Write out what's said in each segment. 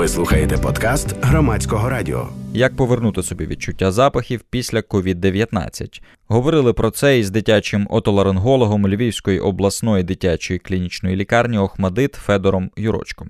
Ви слухаєте подкаст Громадського радіо. Як повернути собі відчуття запахів після COVID-19? Говорили про це із дитячим отоларингологом Львівської обласної дитячої клінічної лікарні «ОХМАТДИТ» Федором Юрочком.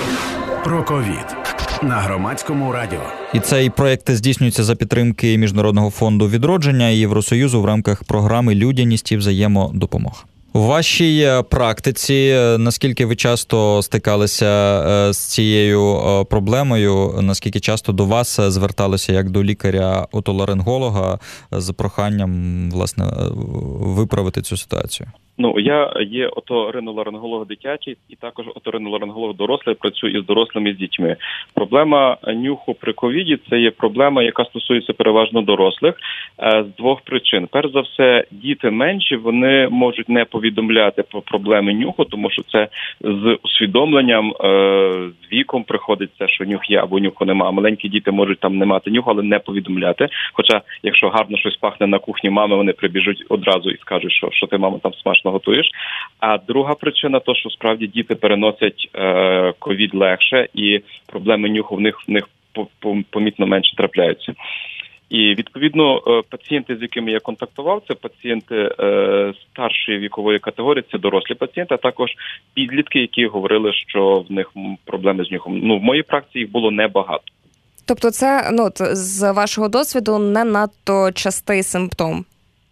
Про ковід на Громадському радіо. І цей проєкт здійснюється за підтримки Міжнародного фонду відродження і Євросоюзу в рамках програми «Людяність і взаємодопомога». У вашій практиці, наскільки ви часто стикалися з цією проблемою, наскільки часто до вас зверталися як до лікаря-отоларинголога з проханням, власне, виправити цю ситуацію? Я є оториноларинголог дитячий і також оториноларинголог дорослий, працюю із дорослими, і з дітьми. Проблема нюху при ковіді – це є проблема, яка стосується переважно дорослих з двох причин. Перш за все, діти менші, вони можуть не повідомляти про проблеми нюху, тому що це з усвідомленням, з віком приходиться, що нюх є або нюху нема. Маленькі діти можуть там не мати нюху, але не повідомляти. Хоча, якщо гарно щось пахне на кухні мами, вони прибіжуть одразу і скажуть, що ти, мамо, там смачно готуєш. А друга причина то, що справді діти переносять ковід легше і проблеми нюху в них помітно менше трапляються. І, відповідно, пацієнти, з якими я контактував, це пацієнти старшої вікової категорії, це дорослі пацієнти, а також підлітки, які говорили, що в них проблеми з нюхом. В моїй практиці їх було небагато. Тобто це, з вашого досвіду, не надто частий симптом?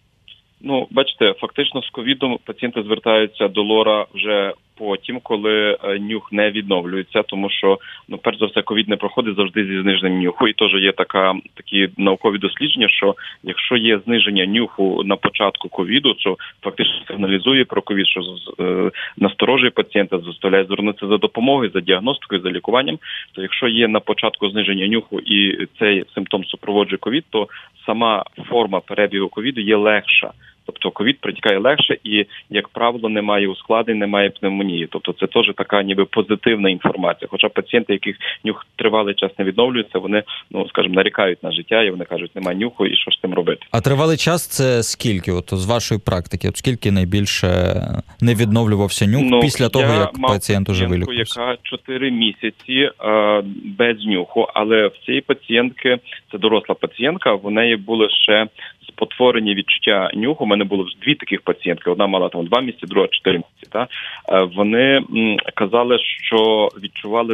Бачите, фактично з ковідом пацієнти звертаються до лора вже потім, коли нюх не відновлюється, тому що, перш за все, ковід не проходить завжди зі зниженням нюху. І теж є такі наукові дослідження, що якщо є зниження нюху на початку ковіду, що фактично сигналізує про ковід, що насторожує пацієнта, заставляє звернутися за допомогою, за діагностикою, за лікуванням, то якщо є на початку зниження нюху і цей симптом супроводжує ковід, то сама форма перебігу ковіду є легша. Тобто ковід протікає легше і, як правило, немає ускладнень, немає пневмонії. Тобто це теж така ніби позитивна інформація. Хоча пацієнти, яких нюх тривалий час не відновлюється, вони, нарікають на життя і вони кажуть, немає нюху і що ж з цим робити. А тривалий час це скільки, з вашої практики? Скільки найбільше не відновлювався нюх після того, як пацієнт уже вилікувався? Яка 4 місяці без нюху, але в цієї пацієнтки, це доросла пацієнтка, в неї були ще спотворені відчуття нюху. У мене було 2 таких пацієнтки. Одна мала 2 місяці, друга 4 місяці. Вони казали, що відчували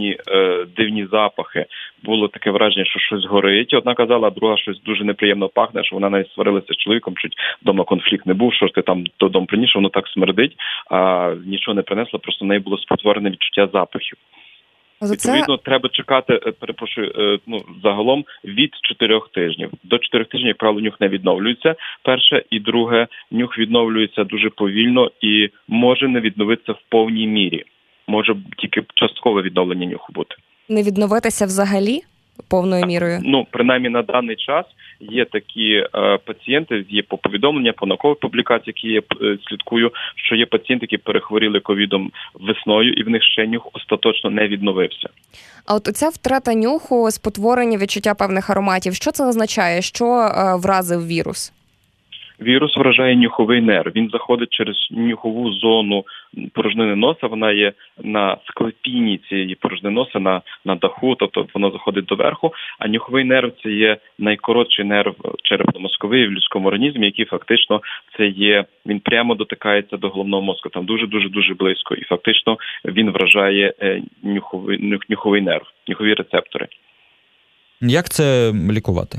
дивні запахи. Було таке враження, що щось горить. Одна казала, а друга щось дуже неприємно пахне, що вона навіть сварилася з чоловіком, чуть вдома конфлікт не був, що ж ти там додому приніс, воно так смердить, а нічого не принесло, просто в неї було спотворене відчуття запахів. Відповідно, треба чекати, загалом від 4 тижнів. До 4 тижнів, як правило, нюх не відновлюється. Перше. І друге, нюх відновлюється дуже повільно і може не відновитися в повній мірі. Може тільки часткове відновлення нюху бути. Не відновитися взагалі повною мірою? Принаймні на даний час є такі пацієнти, є по повідомлення, по наукових публікаціях, які я слідкую, що є пацієнти, які перехворіли ковідом весною, і в них ще нюх остаточно не відновився. А от оця втрата нюху, спотворення відчуття певних ароматів, що це означає? Що вразив вірус? Вірус вражає нюховий нерв. Він заходить через нюхову зону порожнини носа. Вона є на склепінні цієї порожнини носа, на даху, тобто воно заходить доверху. А нюховий нерв – це є найкоротший нерв черепно-мозковий в людському організмі, який фактично він прямо дотикається до головного мозку. Там дуже-дуже близько. І фактично він вражає нюховий нерв, нюхові рецептори. Як це лікувати?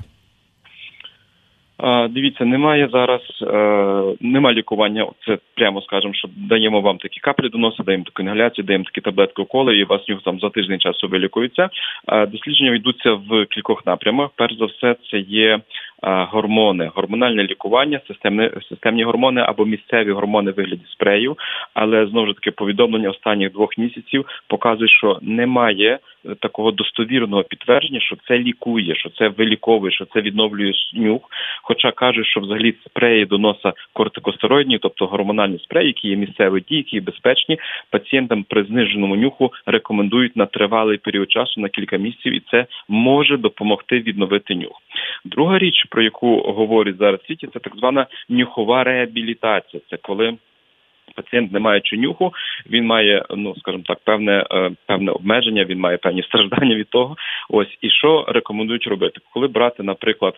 Дивіться, немає зараз, немає лікування, це прямо скажемо, що даємо вам такі каплі до носа, даємо таку інгаляцію, даємо такі таблетки уколи, і у вас нюх там за тиждень часу вилікується. Дослідження йдуться в кількох напрямах. Перш за все, це є гормони, гормональне лікування, системні гормони або місцеві гормони в вигляді спрею, але, знову ж таки, повідомлення останніх 2 місяців показує, що немає такого достовірного підтвердження, що це лікує, що це виліковує, що це відновлює нюх, хоча кажуть, що взагалі спреї до носа кортикостероїдні, тобто гормональні спреї, які є місцевої дії, які є безпечні, пацієнтам при зниженому нюху рекомендують на тривалий період часу, на кілька місяців, і це може допомогти відновити нюх. Друга річ, про яку говорять зараз в світі, це так звана нюхова реабілітація. Це коли Пацієнт, не маючи нюху, він має, скажімо так, певне обмеження, він має певні страждання від того. Ось, і що рекомендують робити? Коли брати, наприклад,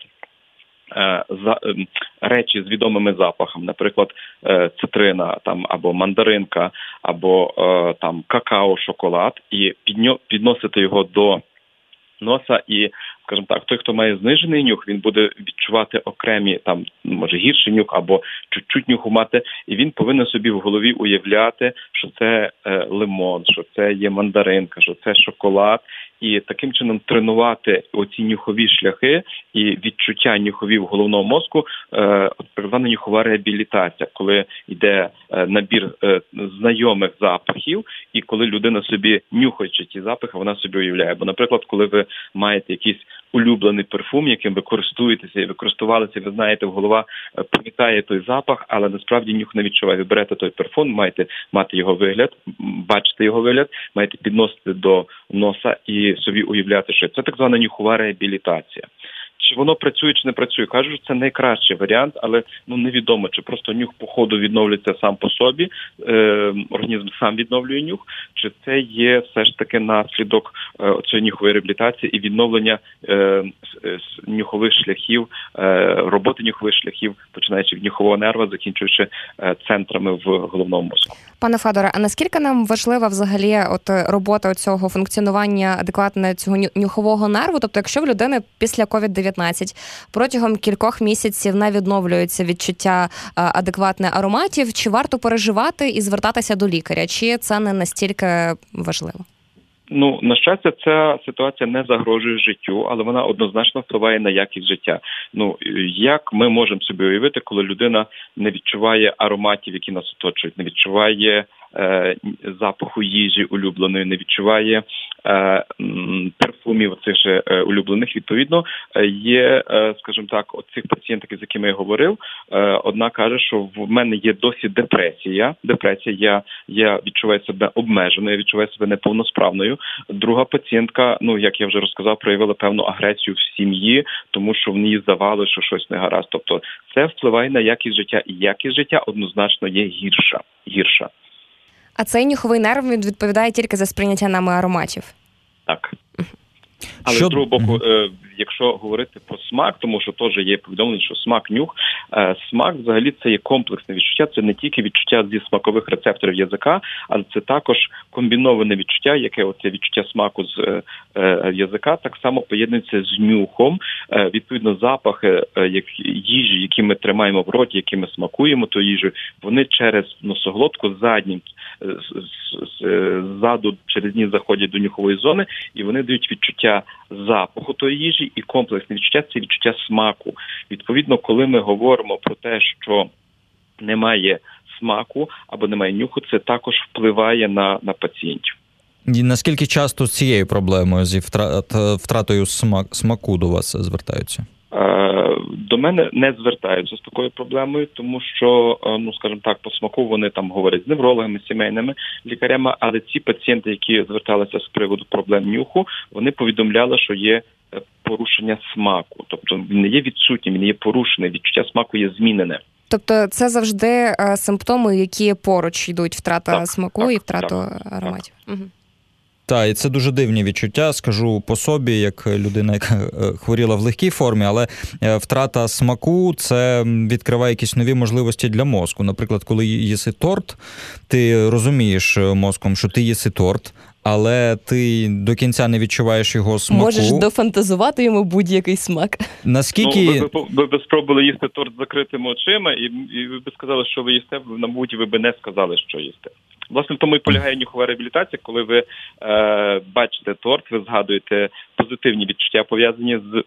речі з відомими запахами, наприклад, цитрина, там, або мандаринка, або там какао, шоколад, і підносити його до носа, і, скажімо так, той, хто має знижений нюх, він буде відчувати окремі, там, може, гірший нюх або чуть-чуть нюху мати, і він повинен собі в голові уявляти, що це лимон, що це є мандаринка, що це шоколад, і таким чином тренувати оці нюхові шляхи і відчуття нюхові в головному мозку, так звана нюхова реабілітація, коли йде набір знайомих запахів, і коли людина собі, нюхаючи ті запахи, вона собі уявляє. Бо, наприклад, коли ви маєте якийсь улюблений парфум, яким ви користуєтеся і ви користувалися, ви знаєте, голова пам'ятає той запах, але насправді нюх не відчуває. Ви берете той парфум, маєте мати його вигляд, бачити його вигляд, маєте підносити до носа і собі уявляти, що це так звана нюхова реабілітація. Чи воно працює, чи не працює? Кажуть, це найкращий варіант, але невідомо, чи просто нюх по ходу відновлюється сам по собі, організм сам відновлює нюх, чи це є все ж таки наслідок цієї нюхової реабілітації і відновлення нюхових шляхів, роботи нюхових шляхів, починаючи від нюхового нерва, закінчуючи центрами в головному мозку. Пане Федоре, а наскільки нам важлива взагалі робота цього функціонування адекватне цього нюхового нерву? Тобто, якщо в людини після COVID-19 протягом кількох місяців не відновлюється відчуття адекватне ароматів, чи варто переживати і звертатися до лікаря? Чи це не настільки важливо? На щастя, ця ситуація не загрожує життю, але вона однозначно впливає на якість життя. Як ми можемо собі уявити, коли людина не відчуває ароматів, які нас оточують, не відчуває запаху їжі улюбленої, не відчуває парфумів цих же улюблених. Відповідно, є, скажімо так, от цих пацієнтів, з якими я говорив, одна каже, що в мене є досі депресія, я відчуваю себе обмеженою, я відчуваю себе неповносправною. Друга пацієнтка, як я вже розказав, проявила певну агресію в сім'ї, тому що в ній здавалося, що щось не гаразд. Тобто це впливає на якість життя, і якість життя однозначно є гірша. А цей нюховий нерв відповідає тільки за сприйняття нами ароматів? Так. Але з другого боку, якщо говорити про смак, тому що теж є повідомлення, що смак взагалі це є комплексне відчуття, це не тільки відчуття зі смакових рецепторів язика, але це також комбіноване відчуття, яке оце відчуття смаку з язика так само поєднується з нюхом. Відповідно, запахи їжі, які ми тримаємо в роті, які ми смакуємо ту їжу, вони через носоглотку ззаду через ніс заходять до нюхової зони, і вони дають відчуття запаху тої їжі, і комплексне відчуття – це відчуття смаку. Відповідно, коли ми говоримо про те, що немає смаку або немає нюху, це також впливає на пацієнтів. І наскільки часто з цією проблемою, зі втратою смаку до вас звертаються? До мене не звертаються з такою проблемою, тому що, скажімо так, по смаку вони там говорять з неврологами, сімейними лікарями, але ці пацієнти, які зверталися з приводу проблем нюху, вони повідомляли, що є порушення смаку. Тобто він не є відсутнім, він не є порушений, відчуття смаку є змінене. Тобто це завжди симптоми, які поруч йдуть, втрата смаку і втрата ароматів. Так. Угу. Так, і це дуже дивні відчуття, скажу по собі, як людина, яка хворіла в легкій формі, але втрата смаку – це відкриває якісь нові можливості для мозку. Наприклад, коли їси торт, ти розумієш мозком, що ти їси торт, але ти до кінця не відчуваєш його смаку. Можеш дофантазувати йому будь-який смак. Наскільки... Ви б спробували їсти торт з закритими очима, і ви б сказали, що ви їсте, мабуть, ви б не сказали, що їсте. Власне, в тому і полягає нюхова реабілітація, коли ви бачите торт, ви згадуєте позитивні відчуття, пов'язані з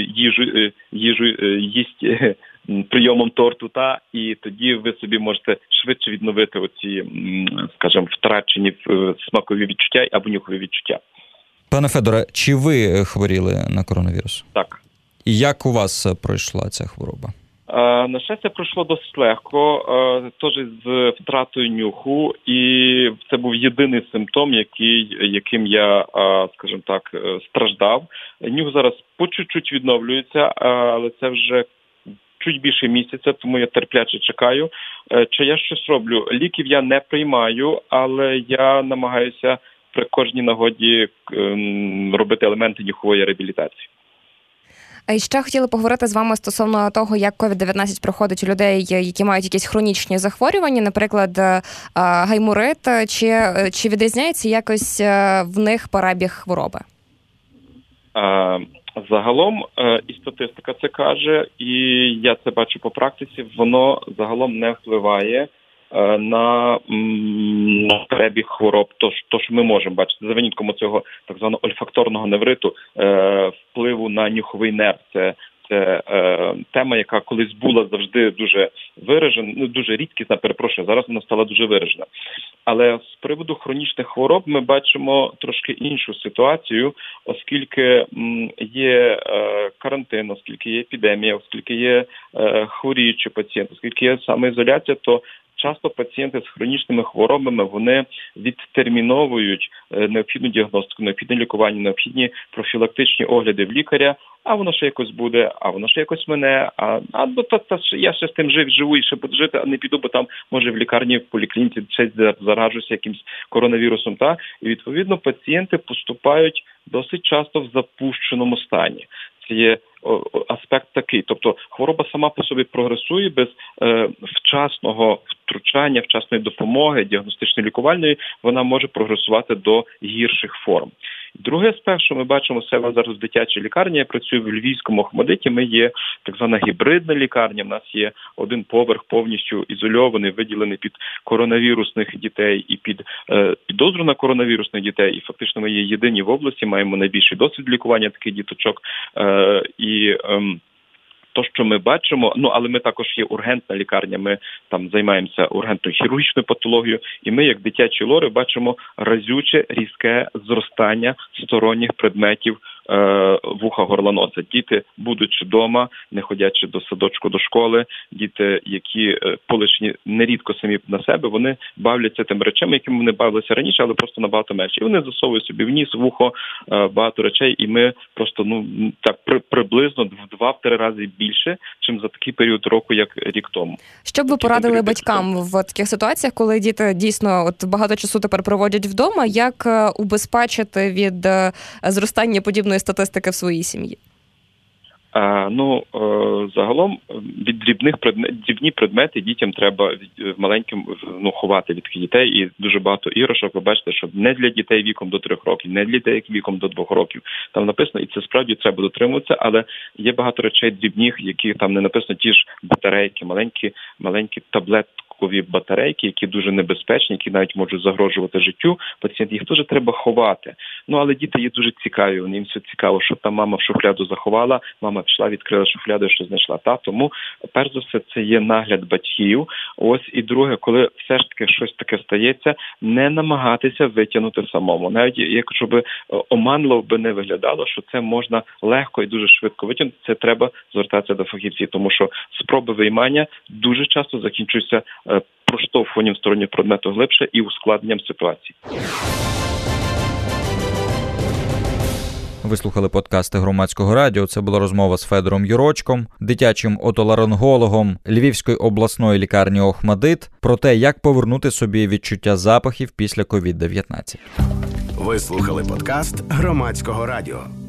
прийомом торту, і тоді ви собі можете швидше відновити оці, скажімо, втрачені смакові відчуття або нюхові відчуття. Пане Федоре, чи ви хворіли на коронавірус? Так. І як у вас пройшла ця хвороба? На щастя, пройшло досить легко, теж з втратою нюху, і це був єдиний симптом, яким я, скажімо так, страждав. Нюх зараз по чуть-чуть відновлюється, але це вже чуть більше місяця, тому я терпляче чекаю. Чи я щось роблю? Ліків я не приймаю, але я намагаюся при кожній нагоді робити елементи нюхової реабілітації. І ще хотіли поговорити з вами стосовно того, як COVID-19 проходить у людей, які мають якісь хронічні захворювання, наприклад, гайморит, чи відрізняється якось в них перебіг хвороби? Загалом, і статистика це каже, і я це бачу по практиці, воно загалом не впливає на перебіг хвороб, то, що ми можемо бачити. За винятком цього так званого ольфакторного невриту, впливу на нюховий нерв. Це тема, яка колись була завжди дуже виражена, дуже рідкісна, перепрошую, зараз вона стала дуже виражена. Але з приводу хронічних хвороб ми бачимо трошки іншу ситуацію, оскільки є карантин, оскільки є епідемія, оскільки є хворіючі пацієнти, оскільки є самоізоляція, то часто пацієнти з хронічними хворобами, вони відтерміновують необхідну діагностику, необхідне лікування, необхідні профілактичні огляди в лікаря, а воно ще якось буде, а воно ще якось мене, я ще з тим живу і ще буду жити, а не піду, бо там, може, в лікарні, в поліклініці щось заражуся якимсь коронавірусом. І, відповідно, пацієнти поступають досить часто в запущеному стані. Це є аспект такий. Тобто хвороба сама по собі прогресує без вчасного втручання, вчасної допомоги, діагностично-лікувальної, вона може прогресувати до гірших форм. Другий аспект, що ми бачимо себе зараз в дитячій лікарні, я працюю в Львівському Охмадиті, ми є так звана гібридна лікарня, в нас є один поверх повністю ізольований, виділений під коронавірусних дітей і під підозру на коронавірусних дітей, і фактично ми є єдині в області, маємо найбільший досвід лікування таких діточок, то, що ми бачимо, але ми також є ургентна лікарня, ми там займаємося ургентною хірургічною патологією, і ми, як дитячі лори, бачимо разюче, різке зростання сторонніх предметів вуха, горла, носа. Діти, будучи вдома, не ходячи до садочку, до школи, діти, які полишені нерідко самі на себе, вони бавляться тими речами, якими вони бавилися раніше, але просто набагато менше. І вони засовують собі в ніс, в вухо багато речей, і ми просто, приблизно в 2-3 рази більше, чим за такий період року, як рік тому. Що б ви порадили батькам в таких ситуаціях, коли діти дійсно багато часу тепер проводять вдома, як убезпечити від зростання подібної статистики в своїй сім'ї? Загалом від дрібні предмети дітям треба маленьким ховати від дітей, і дуже багато іграшок, ви бачите, що не для дітей віком до 3 років, не для дітей віком до 2 років. Там написано, і це справді треба дотримуватися, але є багато речей дрібних, які там не написано, ті ж батарейки, маленькі таблеткові батарейки, які дуже небезпечні, які навіть можуть загрожувати життю пацієнтів, їх теж треба ховати. Але діти є дуже цікаві, їм все цікаво, що там мама в шухляду заховала, мама пішла, відкрила шухляду, що знайшла. Тому, перш за все, це є нагляд батьків. І друге, коли все ж таки щось таке стається, не намагатися витягнути самому. Навіть якщо би оманливо би не виглядало, що це можна легко і дуже швидко витягнути, це треба звертатися до фахівців, тому що спроби виймання дуже часто закінчуються проштовхуванням стороннього предмету глибше і ускладненням ситуації. Ви слухали подкасти Громадського радіо. Це була розмова з Федором Юрочком, дитячим отоларингологом Львівської обласної лікарні Охмадит, про те, як повернути собі відчуття запахів після COVID-19. Ви слухали подкаст Громадського радіо.